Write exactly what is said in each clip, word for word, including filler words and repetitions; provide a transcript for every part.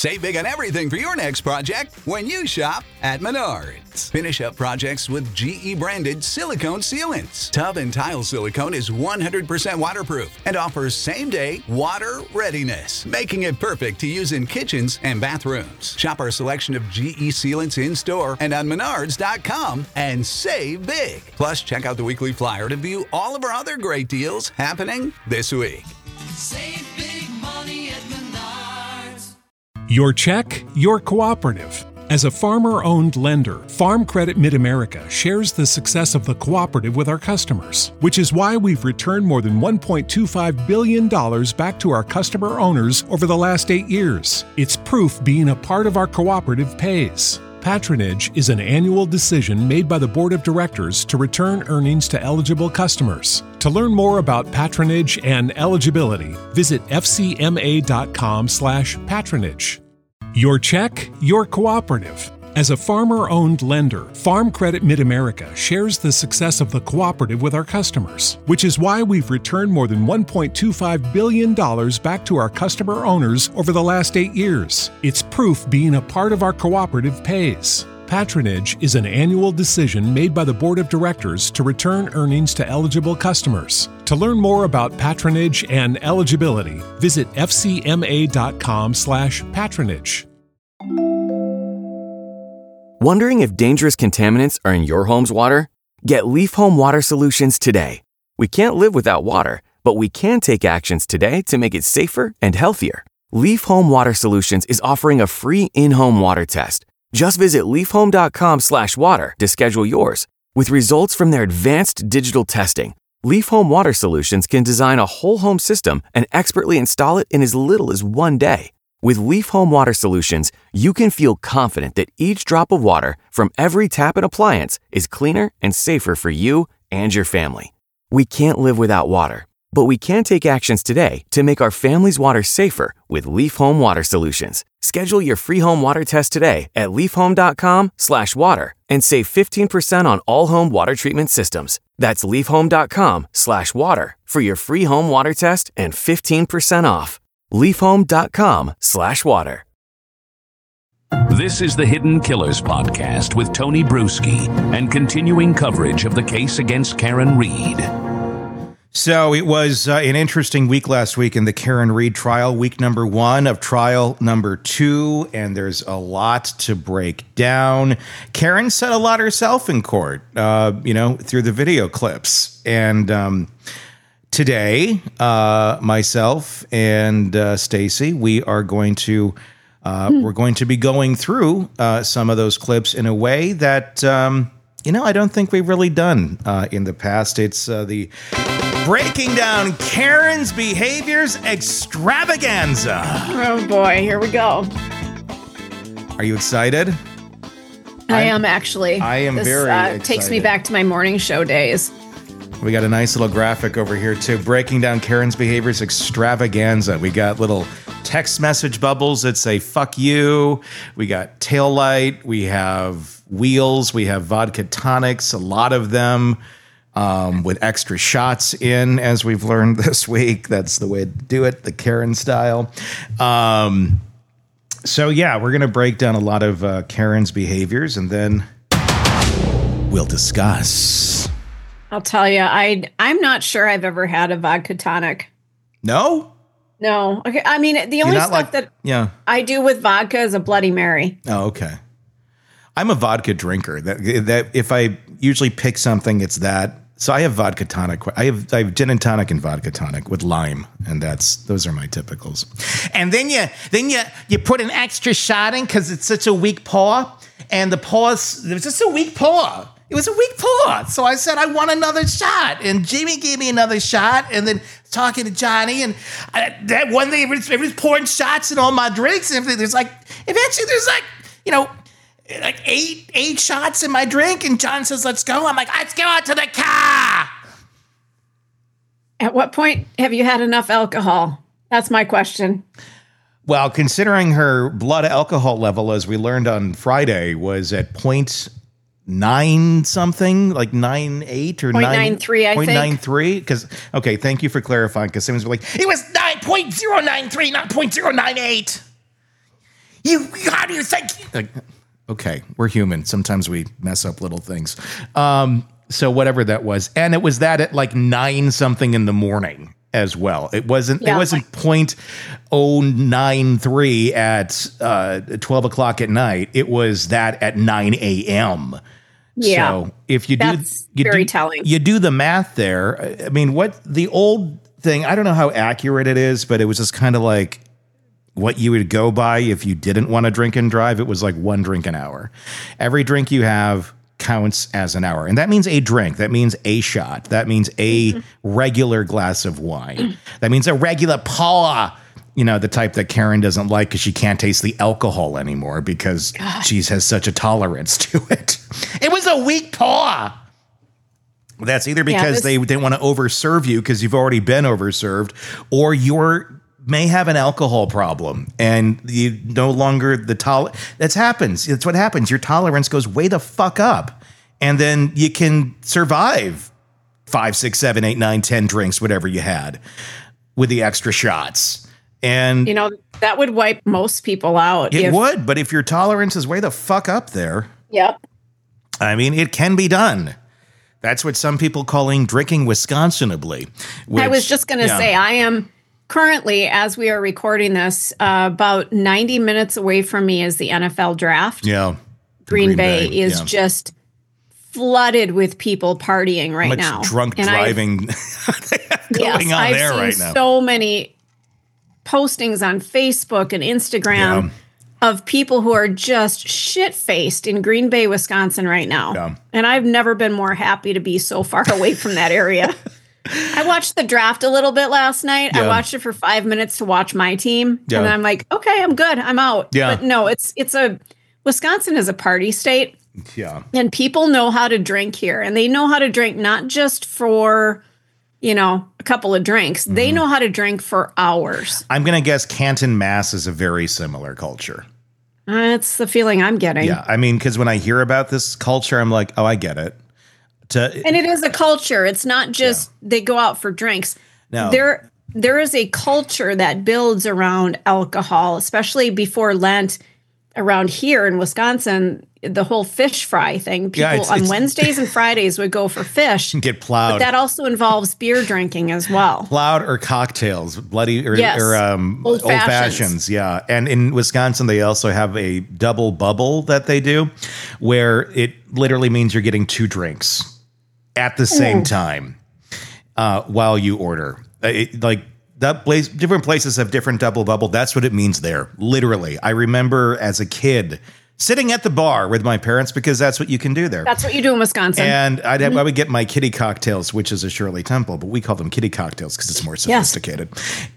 Save big on everything for your next project when you shop at Menards. Finish up projects with G E branded silicone sealants. Tub and tile silicone is one hundred percent waterproof and offers same-day water readiness, making it perfect to use in kitchens and bathrooms. Shop our selection of G E sealants in-store and on menards dot com and save big. Plus, check out the weekly flyer to view all of our other great deals happening this week. Save big money at Menards. Your check, your cooperative. As a farmer-owned lender, Farm Credit Mid-America shares the success of the cooperative with our customers, which is why we've returned more than one point two five billion dollars back to our customer owners over the last eight years. It's proof being a part of our cooperative pays. Patronage is an annual decision made by the Board of Directors to return earnings to eligible customers. To learn more about patronage and eligibility, visit f c m a dot com slash patronage. Your check, your cooperative. As a farmer-owned lender, Farm Credit Mid-America shares the success of the cooperative with our customers, which is why we've returned more than one point two five billion dollars back to our customer owners over the last eight years. It's proof being a part of our cooperative pays. Patronage is an annual decision made by the Board of Directors to return earnings to eligible customers. To learn more about patronage and eligibility, visit f c m a dot com slash patronage. Wondering if dangerous contaminants are in your home's water? Get Leaf Home Water Solutions today. We can't live without water, but we can take actions today to make it safer and healthier. Leaf Home Water Solutions is offering a free in-home water test. Just visit leaf home dot com slash water to schedule yours. With results from their advanced digital testing, Leaf Home Water Solutions can design a whole home system and expertly install it in as little as one day. With Leaf Home Water Solutions, you can feel confident that each drop of water from every tap and appliance is cleaner and safer for you and your family. We can't live without water, but we can take actions today to make our family's water safer with Leaf Home Water Solutions. Schedule your free home water test today at leaf home dot com slash water and save fifteen percent on all home water treatment systems. That's leaf home dot com slash water for your free home water test and fifteen percent off. leaf home dot com slash water. This is the Hidden Killers podcast with Tony Bruschi and continuing coverage of the case against Karen Read. So it was uh, an interesting week last week in the Karen Read trial, week number one of trial number two, and there's a lot to break down. Karen said a lot herself in court, uh, you know, through the video clips. And um, today, uh, myself and uh, Stacey, we are going to uh, hmm. we're going to be going through uh, some of those clips in a way that um, you know I don't think we've really done uh, in the past. It's uh, the Breaking Down Karen's Behaviors Extravaganza. Oh boy, here we go. Are you excited? I I'm, am actually. I am this, very uh, excited. Takes me back to my morning show days. We got a nice little graphic over here too. Breaking Down Karen's Behaviors Extravaganza. We got little text message bubbles that say fuck you. We got tail light. We have wheels. We have vodka tonics, a lot of them. Um, with extra shots in, as we've learned this week. That's the way to do it, the Karen style. Um, so, yeah, we're going to break down a lot of uh, Karen's behaviors, and then we'll discuss. I'll tell you, I, I'm not sure I've ever had a vodka tonic. No? No. Okay. I mean, the only stuff like, that yeah. I do with vodka is a Bloody Mary. Oh, okay. I'm a vodka drinker. That that if I usually pick something, it's that. So I have vodka tonic. I have I have gin and tonic and vodka tonic with lime, and that's those are my typicals. And then you then you you put an extra shot in because it's such a weak pour, and the pause it was just a weak pour. It was a weak pour. So I said I want another shot, and Jamie gave me another shot, and then talking to Johnny, and I, that one day it was, it was pouring shots in all my drinks, and everything. There's like eventually there's like you know. Like eight, eight shots in my drink, and John says, let's go. I'm like, let's go out to the car. At what point have you had enough alcohol? That's my question. Well, considering her blood alcohol level, as we learned on Friday, was at point nine something, like nine eight or point nine nine three, I point think. nine three. Because okay, thank you for clarifying. Because someone's like, it was nine point zero nine three, not point zero nine eight. You, how do you think? Like, okay, we're human. Sometimes we mess up little things. Um, so whatever that was. And it was that at like nine something in the morning as well. It wasn't, Yeah, it wasn't like- point oh nine three at uh, twelve o'clock at night. It was that at nine a.m. Yeah. So if you do, That's you very do, telling. You do the math there. I mean, what the old thing, I don't know how accurate it is, but it was just kind of like what you would go by if you didn't want to drink and drive. It was like one drink an hour. Every drink you have counts as an hour. And that means a drink. That means a shot. That means a Mm-hmm. regular glass of wine. That means a regular paw. You know, the type that Karen doesn't like because she can't taste the alcohol anymore because she has such a tolerance to it. It was a weak paw. That's either because Yeah, this- they didn't want to overserve you because you've already been overserved, or you're may have an alcohol problem and you no longer the tol. That happens. That's what happens. Your tolerance goes way the fuck up, and then you can survive five, six, seven, eight, nine, ten drinks, whatever you had, with the extra shots. And You know, that would wipe most people out. it if- would, but if your tolerance is way the fuck up there, Yep. I mean, it can be done. That's what some people calling drinking Wisconsinably. I was which- just going to yeah. say, I am currently, as we are recording this, uh, about ninety minutes away from me is the N F L draft. Yeah. Green, Green Bay, Bay, is yeah. just flooded with people partying right Much now. drunk And I've- driving going yes, on I've there seen right now. so many postings on Facebook and Instagram Yeah. of people who are just shit-faced in Green Bay, Wisconsin right now. Yeah. And I've never been more happy to be so far away from that area. I watched the draft a little bit last night. Yeah. I watched it for five minutes to watch my team. Yeah. And then I'm like, okay, I'm good. I'm out. Yeah. But no, it's it's a Wisconsin is a party state. Yeah. And people know how to drink here. And they know how to drink not just for, you know, a couple of drinks. They Mm-hmm. know how to drink for hours. I'm going to guess Canton, Mass is a very similar culture. That's the feeling I'm getting. Yeah. I mean, because when I hear about this culture, I'm like, oh, I get it. To, And it is a culture. It's not just they go out for drinks. No. There there is a culture that builds around alcohol, especially before Lent around here in Wisconsin, the whole fish fry thing. People Yeah, it's- on it's- Wednesdays and Fridays would go for fish. get But plowed. that also involves beer drinking as well. Plowed or cocktails, bloody or, Yes. or um, Old old fashions. fashions, yeah. And in Wisconsin, they also have a double bubble that they do, where it literally means you're getting two drinks at the same time uh, while you order. Uh, It, like that place, different places have different double bubble. That's what it means there. Literally, I remember as a kid sitting at the bar with my parents because that's what you can do there. That's what you do in Wisconsin. And I'd have, I would get my kitty cocktails, which is a Shirley Temple, but we call them kitty cocktails because it's more sophisticated.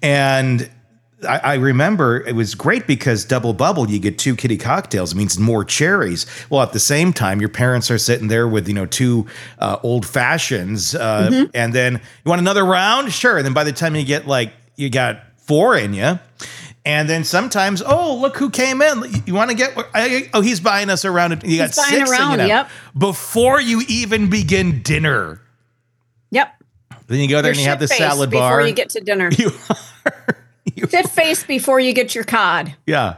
And I, I remember it was great because double bubble, you get two kitty cocktails. It means more cherries. Well, at the same time, your parents are sitting there with, you know, two uh, old fashions. Uh, Mm-hmm. And then you want another round? Sure. And then by the time you get like, you got four in you. And then sometimes, oh, look who came in. You want to get, oh, he's buying us around. You got He's buying six in you around, now. yep. Before you even begin dinner. Yep. Then you go there You're and you have the shit-faced salad before bar. you get to dinner. You are. You, Fit face before you get your cod. yeah.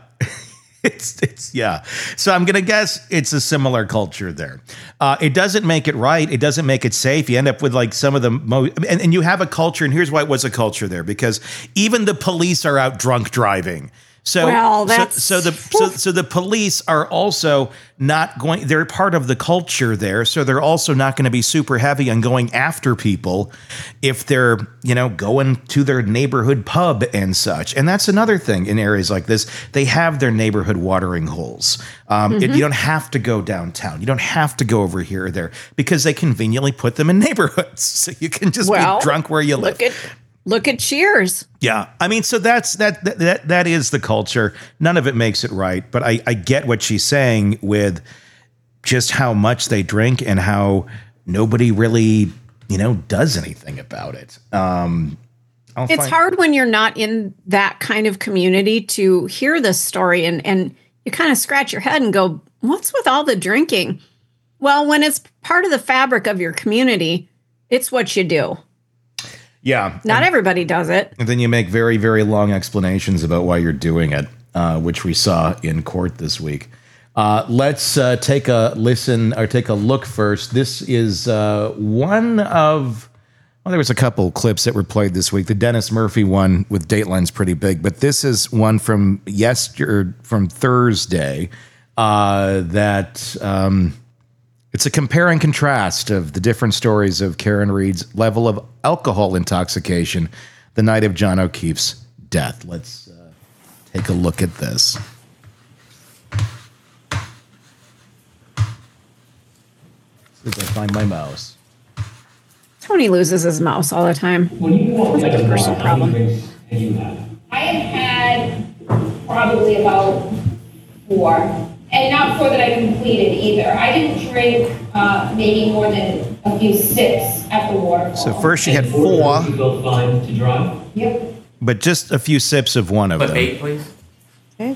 It's, it's, yeah. So I'm going to guess it's a similar culture there. Uh, it doesn't make it right. It doesn't make it safe. You end up with like some of the most, and, and you have a culture, and here's why it was a culture there, because even the police are out drunk driving. So, Well, so, that's- so the so, so the police are also not going. They're part of the culture there, so they're also not going to be super heavy on going after people if they're you know going to their neighborhood pub and such. And that's another thing in areas like this. They have their neighborhood watering holes. Um, Mm-hmm. it, you don't have to go downtown. You don't have to go over here or there because they conveniently put them in neighborhoods, so you can just Well, be drunk where you live. Look at look at Cheers. Yeah, I mean, so that's that, that that that is the culture. None of it makes it right, but I, I get what she's saying with just how much they drink and how nobody really, you know, does anything about it. Um, I'll It's find- hard when you're not in that kind of community to hear this story and and you kind of scratch your head and go, what's with all the drinking? Well, when it's part of the fabric of your community, it's what you do. Yeah, Not everybody does it. and then you make very very long explanations about why you're doing it. uh, which we saw in court this week. Uh, let's uh, take a listen or take a look first. This is uh, one of, well, there was a couple clips that were played this week. The Dennis Murphy one with Dateline's pretty big, but this is one from yesterday, from Thursday, uh, that um, it's a compare and contrast of the different stories of Karen Read's level of alcohol intoxication the night of John O'Keefe's death. Let's uh, take a look at this. As I find my mouse. Tony loses his mouse all the time. Sounds like a personal problem. I have had probably about four, and not four that I completed either. I didn't drink uh, maybe more than a few sips at the waterfall. So first she had four. You felt fine to drive? Yep. But just a few sips of one of But them. eight, please. Okay.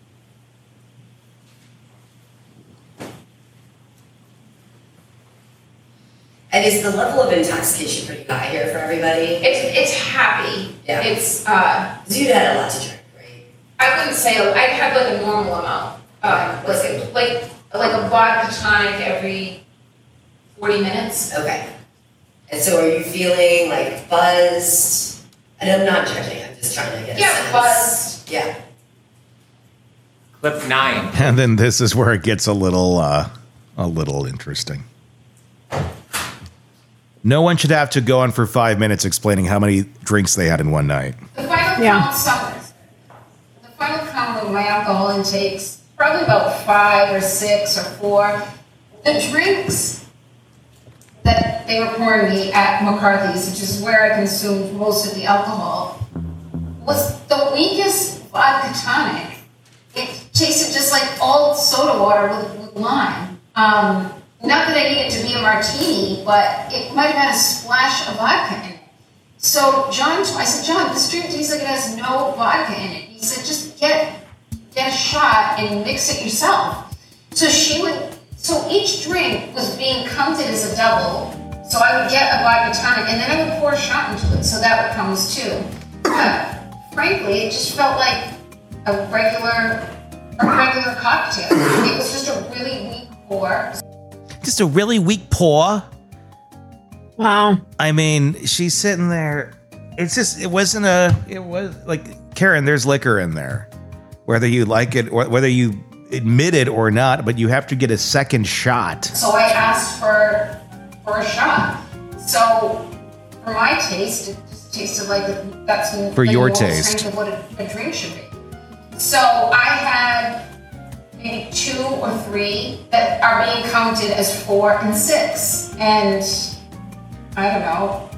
And is the level of intoxication pretty high here for everybody? It's it's happy. Yeah. It's uh. You'd had a lot to drink, right? I wouldn't say I had like a normal amount. Uh, like a, like like a vodka tonic every forty minutes. Okay. And so are you feeling like buzzed? And I'm not judging, I'm just trying to get a Yeah, sense. buzzed. Yeah. Clip nine. And then this is where it gets a little, uh, a little interesting. No one should have to go on for five minutes explaining how many drinks they had in one night. The final Yeah. count summers. The final count of my alcohol intakes, probably about five or six or four. The drinks that they were pouring me at McCarthy's, which is where I consumed most of the alcohol, was the weakest vodka tonic. It tasted just like old soda water with, with lime. Um, not that I need it to be a martini, but it might have had a splash of vodka in it. So John, I said, John, this drink tastes like it has no vodka in it. He said, just get get a shot and mix it yourself. So she would, so each drink was being counted as a double. So I would get a vodka tonic and then I would pour a shot into it. So that would come as two. But frankly, it just felt like a regular, a regular cocktail. It was just a really weak pour. Just a really weak pour. Wow. I mean, she's sitting there. It's just, it wasn't a, it was like, Karen, there's liquor in there. Whether you like it or whether you admit it or not, but you have to get a second shot. So I asked for for a shot. So for my taste, it just tasted like that's For the your normal taste. strength of what a, a drink should be. So I had maybe two or three that are being counted as four and six, and I don't know.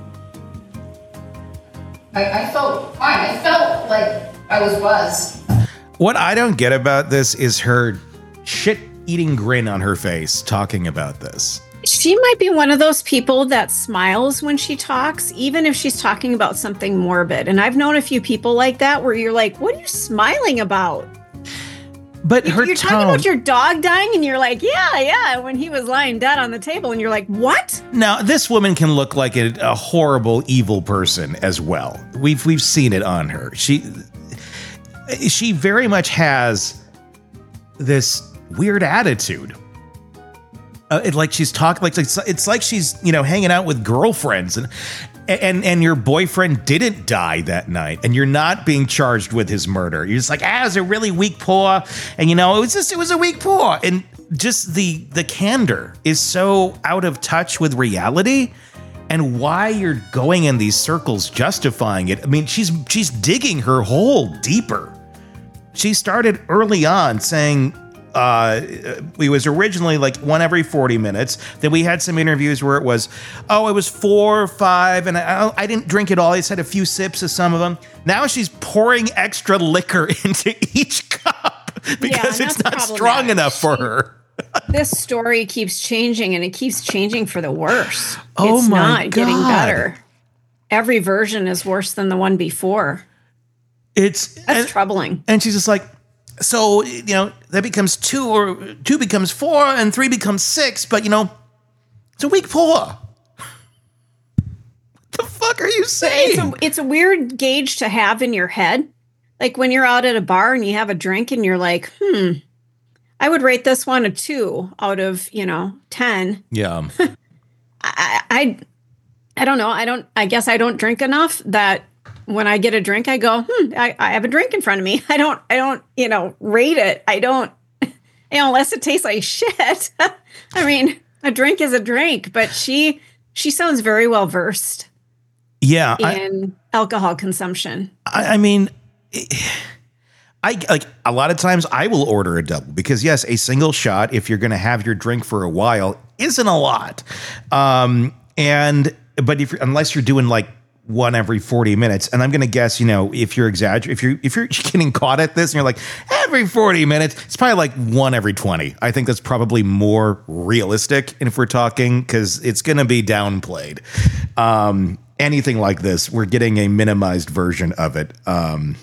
I, I felt fine. I felt like I was buzzed. What I don't get about this is her shit-eating grin on her face talking about this. She might be one of those people that smiles when she talks, even if she's talking about something morbid. And I've known a few people like that where you're like, what are you smiling about? But her You're tone, talking about your dog dying and you're like, yeah, yeah, when he was lying dead on the table and you're like, what? now this woman can look like a, a horrible, evil person as well. We've we've seen it on her. She she very much has this weird attitude. Uh, it, like she's talking like it's, it's like she's, you know, hanging out with girlfriends and and and your boyfriend didn't die that night and you're not being charged with his murder. You're just like, ah, it was a really weak pour, and you know, it was just it was a weak pour, and just the the candor is so out of touch with reality and why you're going in these circles justifying it. I mean, she's she's digging her hole deeper. She started early on saying uh, it was originally like one every forty minutes. Then we had some interviews where it was, oh, it was four or five, and I, I didn't drink it all. I just had a few sips of some of them. Now she's pouring extra liquor into each cup because Yeah, it's that's not strong problematic. enough for her. This story keeps changing and it keeps changing for the worse. Oh it's my not getting God. better. Every version is worse than the one before. It's That's and, troubling. and she's just like, so, you know, that becomes two, or two becomes four, and three becomes six, but, you know, it's a weak pour. What the fuck are you saying? It's a, it's a weird gauge to have in your head. like when you're out at a bar and you have a drink and you're like, hmm, I would rate this one a two out of, you know, ten. Yeah. I, I, I don't know. I don't, I guess I don't drink enough that when I get a drink, I go, hmm, I, I have a drink in front of me. I don't, I don't, you know, rate it. I don't, you know, unless it tastes like shit. I mean, a drink is a drink, but she, she sounds very well versed. Yeah. In I, alcohol consumption. I, I mean, I like a lot of times I will order a double because yes, a single shot, if you're going to have your drink for a while, isn't a lot. Um, and, but if unless you're doing like one every forty minutes, and I'm going to guess, you know, if you're exaggerating, if you're, if you're getting caught at this and you're like every forty minutes, it's probably like one every twenty. I think that's probably more realistic. And if we're talking, cause it's going to be downplayed. Um, anything like this, we're getting a minimized version of it. Um,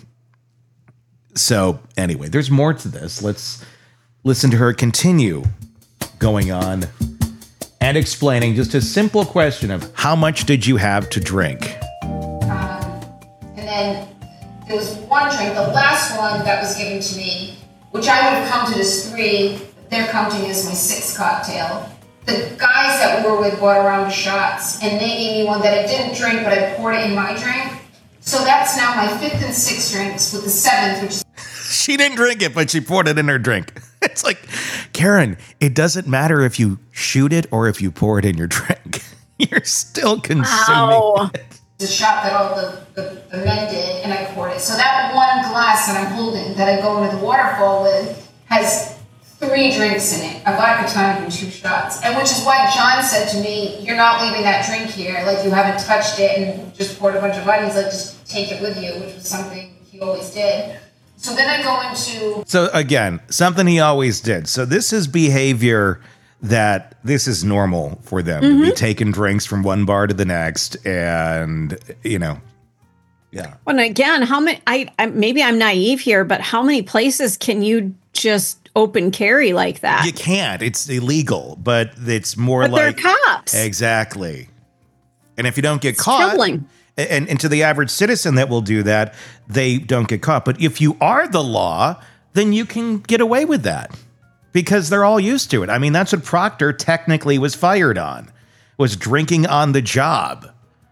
So anyway, there's more to this. Let's listen to her continue going on and explaining just a simple question of how much did you have to drink? Um, and then there was one drink, the last one that was given to me, which I would have counted as three, but they're counting as my sixth cocktail. The guys that we were with brought around the shots, and they gave me one that I didn't drink, but I poured it in my drink. So that's now my fifth and sixth drinks with the seventh, which is... She didn't drink it, but she poured it in her drink. It's like, Karen, it doesn't matter if you shoot it or if you pour it in your drink. You're still consuming Wow. it. The shot that all the, the, the men did, and I poured it. So that one glass that I'm holding, that I go into the waterfall with, has three drinks in it, a vodka tonic and two shots. And which is why John said to me, you're not leaving that drink here, like you haven't touched it and just poured a bunch of vodka. He's like, just take it with you, which was something he always did. So then I go into... So again, something he always did. So this is behavior that this is normal for them mm-hmm. to be taking drinks from one bar to the next. And, you know, yeah. Well, and again, how many, I, I maybe I'm naive here, but how many places can you just open carry like that? You can't. It's illegal, but it's more but like... they're cops. Exactly. And if you don't get it's caught... troubling. And, and to the average citizen that will do that, they don't get caught. But if you are the law, then you can get away with that because they're all used to it. I mean, that's what Proctor technically was fired on, was drinking on the job.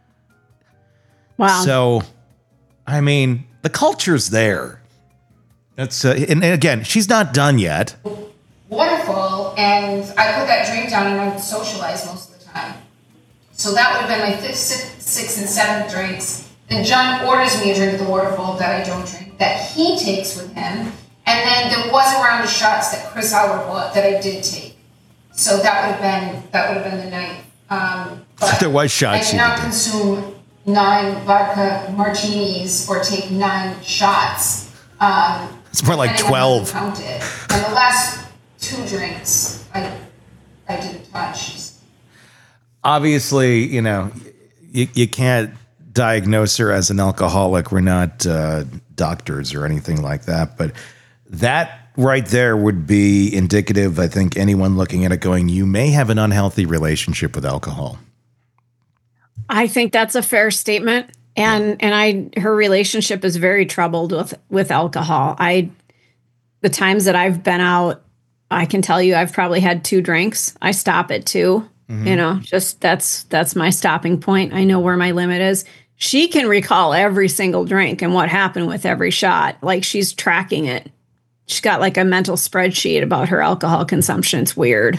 Wow. So, I mean, the culture's there. That's uh, and, and again, she's not done yet. Wonderful. And I put that drink down and I socialize most of the time. So that would have been my fifth, sixth, sixth, and seventh drinks. Then John orders me a drink at the waterfall that I don't drink, that he takes with him. And then there was a round of shots that Chris Howard bought that I did take. So that would have been that would have been the night. Um, but there was shots. I did not consume nine vodka martinis or take nine shots. Um, it's more like twelve. Counted. And the last two drinks, I I didn't touch. Obviously, you know, you, you can't diagnose her as an alcoholic. We're not uh, doctors or anything like that. But that right there would be indicative, I think, anyone looking at it going, you may have an unhealthy relationship with alcohol. I think that's a fair statement. And and I her relationship is very troubled with, with alcohol. I the times that I've been out, I can tell you I've probably had two drinks. I stop at two. Mm-hmm. You know, just that's that's my stopping point. I know where my limit is. She can recall every single drink and what happened with every shot. Like she's tracking it. She's got like a mental spreadsheet about her alcohol consumption. It's weird.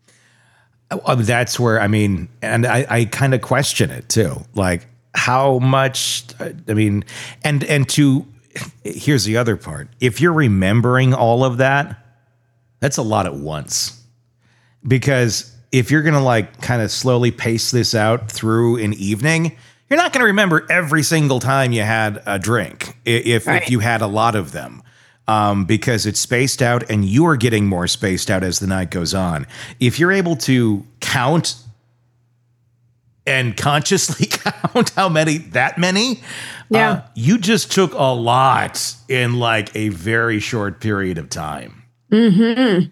Oh, that's where, I mean, and I, I kind of question it too. Like how much, I mean, and, and to, here's the other part. If you're remembering all of that, that's a lot at once. Because if you're going to like kind of slowly pace this out through an evening, you're not going to remember every single time you had a drink if, right. if you had a lot of them. Um, because it's spaced out and you are getting more spaced out as the night goes on. If you're able to count and consciously count how many, that many, yeah. uh, you just took a lot in like a very short period of time. Mm-hmm.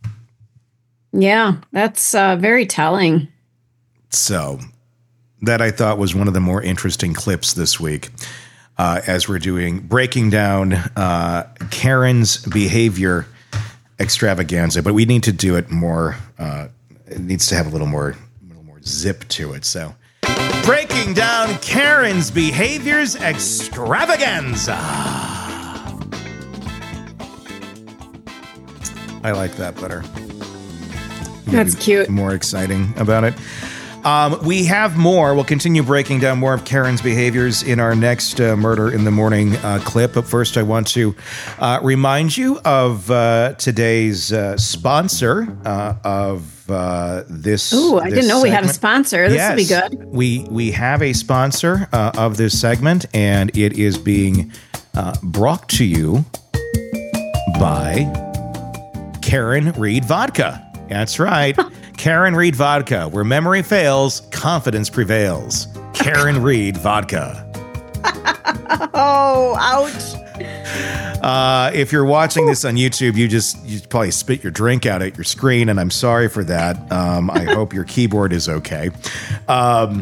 Yeah, that's uh, very telling. So that I thought was one of the more interesting clips this week. uh, as we're doing breaking down uh, Karen's behavior extravaganza, but we need to do it more. Uh, it needs to have a little more, a little more zip to it. So, breaking down Karen's behaviors extravaganza. I like that better. That's cute. More exciting about it. Um, we have more. We'll continue breaking down more of Karen's behaviors in our next uh, Murder in the Morning uh, clip. But first, I want to uh, remind you of uh, today's uh, sponsor uh, of uh, this. Ooh, I this didn't know we had a segment. sponsor. This yes, will be good. We we have a sponsor uh, of this segment, and it is being uh, brought to you by Karen Reed Vodka. That's right. Karen Reed Vodka. Where memory fails, confidence prevails. Karen Reed Vodka. Oh, ouch. Uh, if you're watching this on YouTube, you just you probably spit your drink out at your screen, and I'm sorry for that. Um, I hope your keyboard is okay. Um,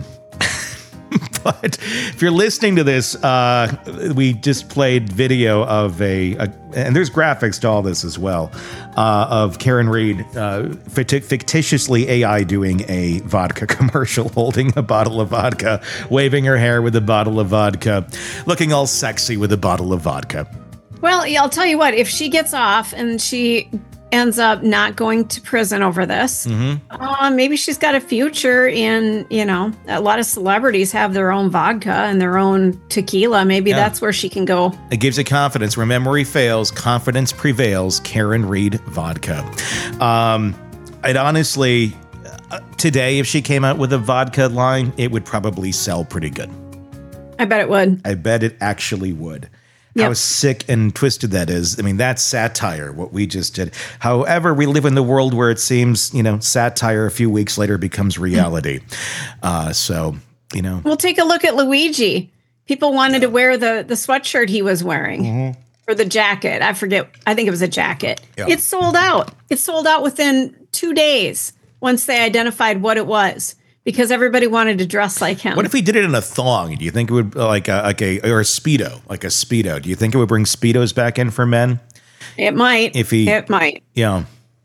but if you're listening to this, uh, we just played video of a, a, and there's graphics to all this as well, uh, of Karen Reed uh, ficti- fictitiously A I doing a vodka commercial, holding a bottle of vodka, waving her hair with a bottle of vodka, looking all sexy with a bottle of vodka. Well, yeah, I'll tell you what, if she gets off and she ends up not going to prison over this, Mm-hmm. uh, maybe she's got a future in, you know, a lot of celebrities have their own vodka and their own tequila. Maybe Yeah. that's where she can go. It gives you confidence. Where memory fails, confidence prevails. Karen Reed Vodka. Um, it honestly, uh, today, if she came out with a vodka line, it would probably sell pretty good. I bet it would. I bet it actually would. How Yep. sick and twisted that is. I mean, that's satire, what we just did. However, we live in the world where it seems, you know, satire a few weeks later becomes reality. Uh, so, you know. Well, take a look at Luigi. People wanted to wear the, the sweatshirt he was wearing Mm-hmm. or the jacket. I forget. I think it was a jacket. Yeah. It sold out. It sold out within two days once they identified what it was because everybody wanted to dress like him. What if we did it in a thong? Do you think it would, like a, like a, or a Speedo, like a Speedo? Do you think it would bring Speedos back in for men? It might. If he- It might. You know, all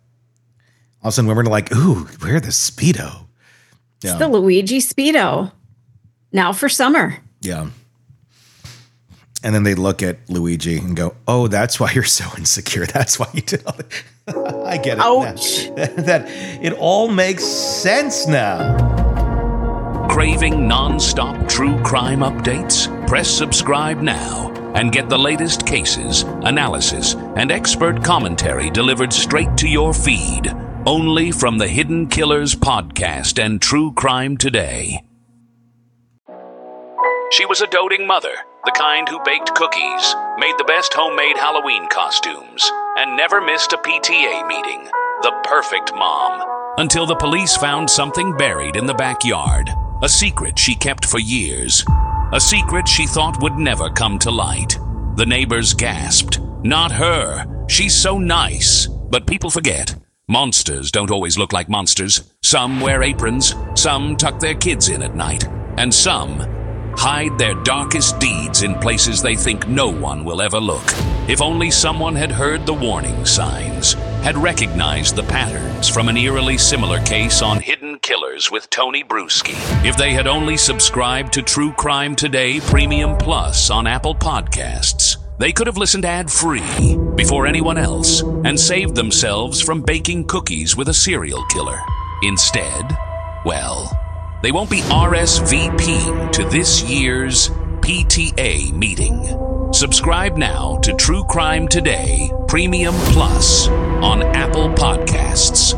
of a sudden women are like, ooh, wear the Speedo. It's the Luigi Speedo. Now for summer. Yeah. And then they look at Luigi and go, oh, that's why you're so insecure. That's why you did all that. I get it. Ouch. Now. That it all makes sense now. Craving non-stop true crime updates? Press subscribe now and get the latest cases, analysis, and expert commentary delivered straight to your feed. Only from the Hidden Killers podcast and True Crime Today. She was a doting mother, the kind who baked cookies, made the best homemade Halloween costumes, and never missed a P T A meeting. The perfect mom. Until the police found something buried in the backyard. A secret she kept for years. A secret she thought would never come to light. The neighbors gasped. Not her. She's so nice. But people forget. Monsters don't always look like monsters. Some wear aprons. Some tuck their kids in at night. And some hide their darkest deeds in places they think no one will ever look. If only someone had heard the warning signs, had recognized the patterns from an eerily similar case on Hidden Killers with Tony Bruschi. If they had only subscribed to True Crime Today Premium Plus on Apple Podcasts, they could have listened ad-free before anyone else and saved themselves from baking cookies with a serial killer. Instead, well, they won't be R S V Ping to this year's P T A meeting. Subscribe now to True Crime Today Premium Plus on Apple Podcasts.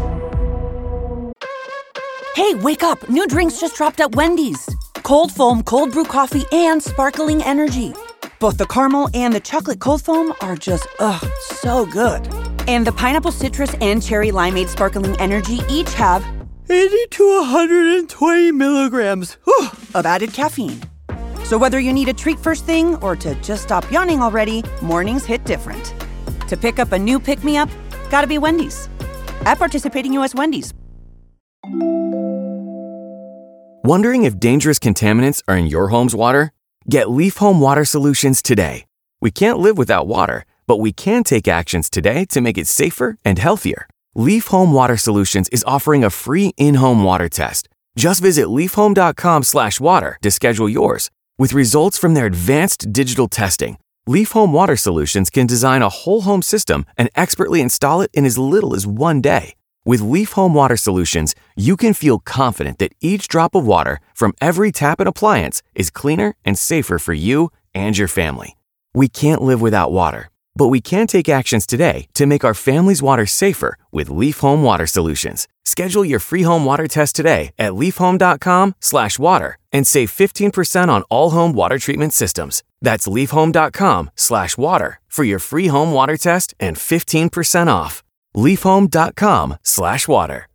Hey, wake up. New drinks just dropped at Wendy's. Cold foam, cold brew coffee, and sparkling energy. Both the caramel and the chocolate cold foam are just, ugh, so good. And the pineapple citrus and cherry limeade sparkling energy each have eighty to one hundred twenty milligrams whew, of added caffeine. So whether you need a treat first thing or to just stop yawning already, mornings hit different. To pick up a new pick-me-up, gotta be Wendy's. At participating U S Wendy's. Wondering if dangerous contaminants are in your home's water? Get Leaf Home Water Solutions today. We can't live without water, but we can take actions today to make it safer and healthier. Leaf Home Water Solutions is offering a free in-home water test. Just visit leafhome.com slash water to schedule yours. With results from their advanced digital testing, Leaf Home Water Solutions can design a whole home system and expertly install it in as little as one day. With Leaf Home Water Solutions, you can feel confident that each drop of water from every tap and appliance is cleaner and safer for you and your family. We can't live without water, but we can take actions today to make our family's water safer with Leaf Home Water Solutions. Schedule your free home water test today at leafhome.com slash water and save fifteen percent on all home water treatment systems. That's leafhome.com slash water for your free home water test and fifteen percent off. leafhome.com slash water.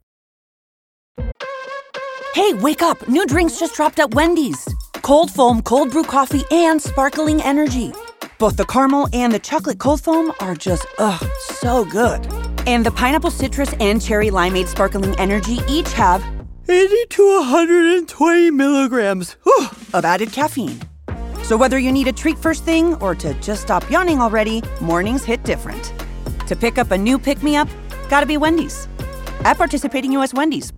Hey, wake up! New drinks just dropped at Wendy's. Cold foam, cold brew coffee, and sparkling energy. Both the caramel and the chocolate cold foam are just, ugh, so good. And the pineapple citrus and cherry limeade sparkling energy each have eighty to one hundred twenty milligrams whew, of added caffeine. So whether you need a treat first thing or to just stop yawning already, mornings hit different. To pick up a new pick-me-up, gotta be Wendy's. At participating U S Wendy's.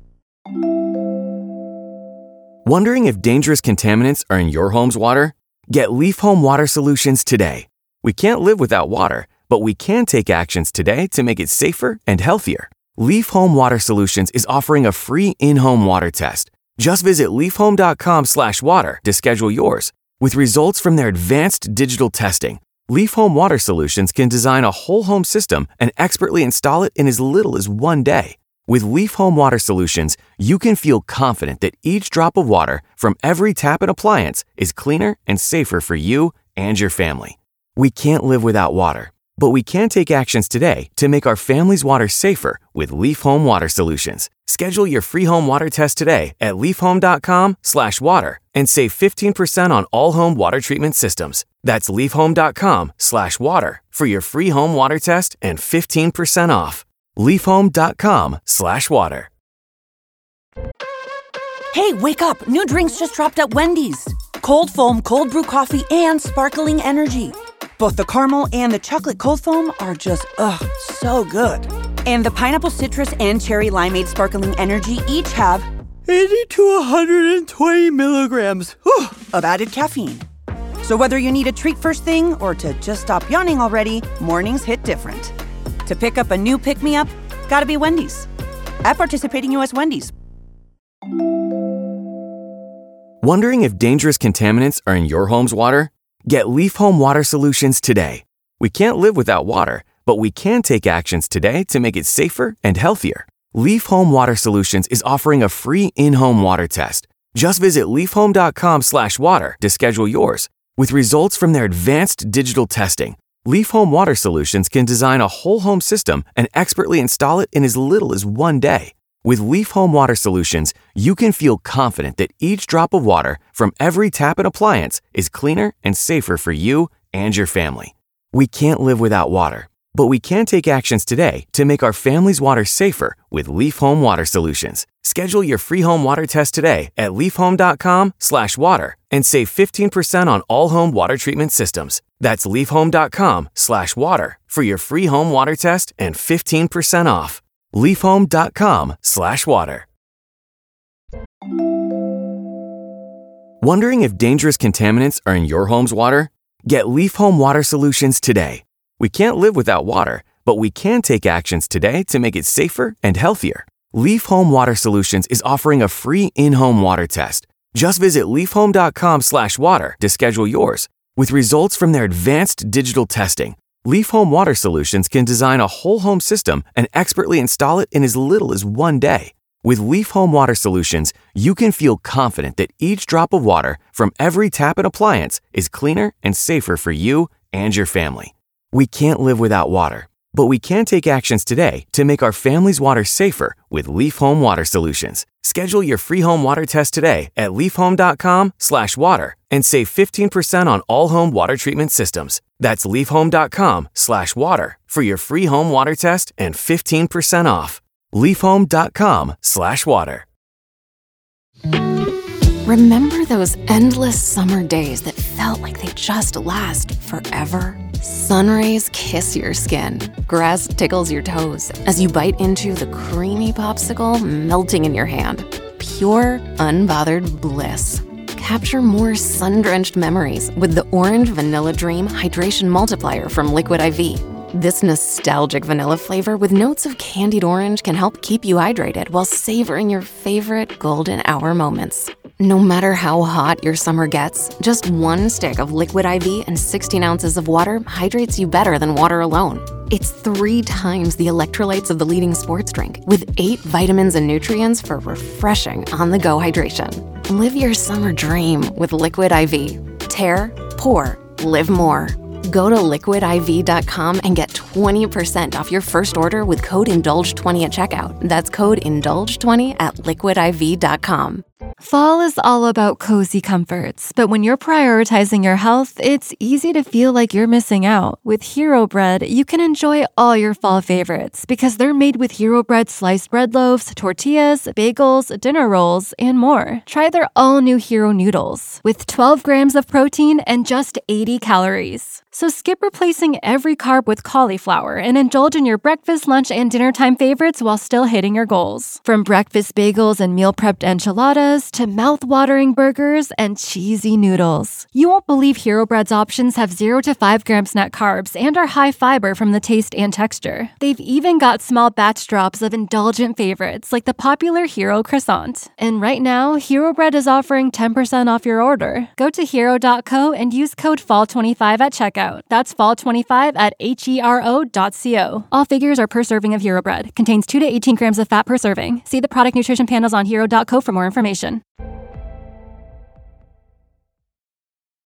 Wondering if dangerous contaminants are in your home's water? Get Leaf Home Water Solutions today. We can't live without water, but we can take actions today to make it safer and healthier. Leaf Home Water Solutions is offering a free in-home water test. Just visit leafhome.com slash water to schedule yours. With results from their advanced digital testing, Leaf Home Water Solutions can design a whole home system and expertly install it in as little as one day. With Leaf Home Water Solutions, you can feel confident that each drop of water from every tap and appliance is cleaner and safer for you and your family. We can't live without water, but we can take actions today to make our family's water safer with Leaf Home Water Solutions. Schedule your free home water test today at leafhome.com slash water and save fifteen percent on all home water treatment systems. That's leafhome.com slash water for your free home water test and fifteen percent off. leafhome.com slash water. Hey, wake up! New drinks just dropped at Wendy's. Cold foam, cold brew coffee, and sparkling energy. Both the caramel and the chocolate cold foam are just, ugh, so good. And the pineapple citrus and cherry limeade sparkling energy each have eighty to one hundred twenty milligrams whew, of added caffeine. So whether you need a treat first thing or to just stop yawning already, mornings hit different. To pick up a new pick-me-up, gotta be Wendy's. At participating U S Wendy's. Wondering if dangerous contaminants are in your home's water? Get Leaf Home Water Solutions today. We can't live without water, but we can take actions today to make it safer and healthier. Leaf Home Water Solutions is offering a free in-home water test. Just visit leafhome.com slash water to schedule yours. With results from their advanced digital testing, Leaf Home Water Solutions can design a whole home system and expertly install it in as little as one day. With Leaf Home Water Solutions, you can feel confident that each drop of water from every tap and appliance is cleaner and safer for you and your family. We can't live without water, but we can take actions today to make our family's water safer with Leaf Home Water Solutions. Schedule your free home water test today at leafhome.com slash water and save fifteen percent on all home water treatment systems. That's leafhome.com slash water for your free home water test and fifteen percent off. leafhome.com slash water. Wondering if dangerous contaminants are in your home's water? Get Leaf Home Water Solutions today. We can't live without water, but we can take actions today to make it safer and healthier. Leaf Home Water Solutions is offering a free in-home water test. Just visit leafhome.com slash water to schedule yours. With results from their advanced digital testing, Leaf Home Water Solutions can design a whole home system and expertly install it in as little as one day. With Leaf Home Water Solutions, you can feel confident that each drop of water from every tap and appliance is cleaner and safer for you and your family. We can't live without water, but we can take actions today to make our family's water safer with Leaf Home Water Solutions. Schedule your free home water test today at leafhome.com slash water and save fifteen percent on all home water treatment systems. That's leafhome.com slash water for your free home water test and fifteen percent off. leafhome.com slash water. Remember those endless summer days that felt like they just last forever? Sun rays kiss your skin, grass tickles your toes as you bite into the creamy popsicle melting in your hand. Pure, unbothered bliss. Capture more sun-drenched memories with the Orange Vanilla Dream Hydration Multiplier from Liquid I V. This nostalgic vanilla flavor with notes of candied orange can help keep you hydrated while savoring your favorite golden hour moments. No matter how hot your summer gets, just one stick of Liquid I V and sixteen ounces of water hydrates you better than water alone. It's three times the electrolytes of the leading sports drink, with eight vitamins and nutrients for refreshing on-the-go hydration. Live your summer dream with Liquid I V. Tear, pour, live more. Go to liquid I V dot com and get twenty percent off your first order with code indulge twenty at checkout. That's code indulge twenty at liquid I V dot com. Fall is all about cozy comforts, but when you're prioritizing your health, it's easy to feel like you're missing out. With Hero Bread, you can enjoy all your fall favorites because they're made with Hero Bread sliced bread loaves, tortillas, bagels, dinner rolls, and more. Try their all-new Hero Noodles with twelve grams of protein and just eighty calories. So skip replacing every carb with cauliflower and indulge in your breakfast, lunch, and dinner time favorites while still hitting your goals. From breakfast bagels and meal prepped enchiladas to mouth-watering burgers and cheesy noodles. You won't believe Hero Bread's options have zero to five grams net carbs and are high fiber from the taste and texture. They've even got small batch drops of indulgent favorites like the popular Hero Croissant. And right now, Hero Bread is offering ten percent off your order. Go to hero dot co and use code fall twenty-five at checkout. That's fall twenty-five at hero dot co. All figures are per serving of Hero Bread. Contains two to eighteen grams of fat per serving. See the product nutrition panels on hero dot co for more information.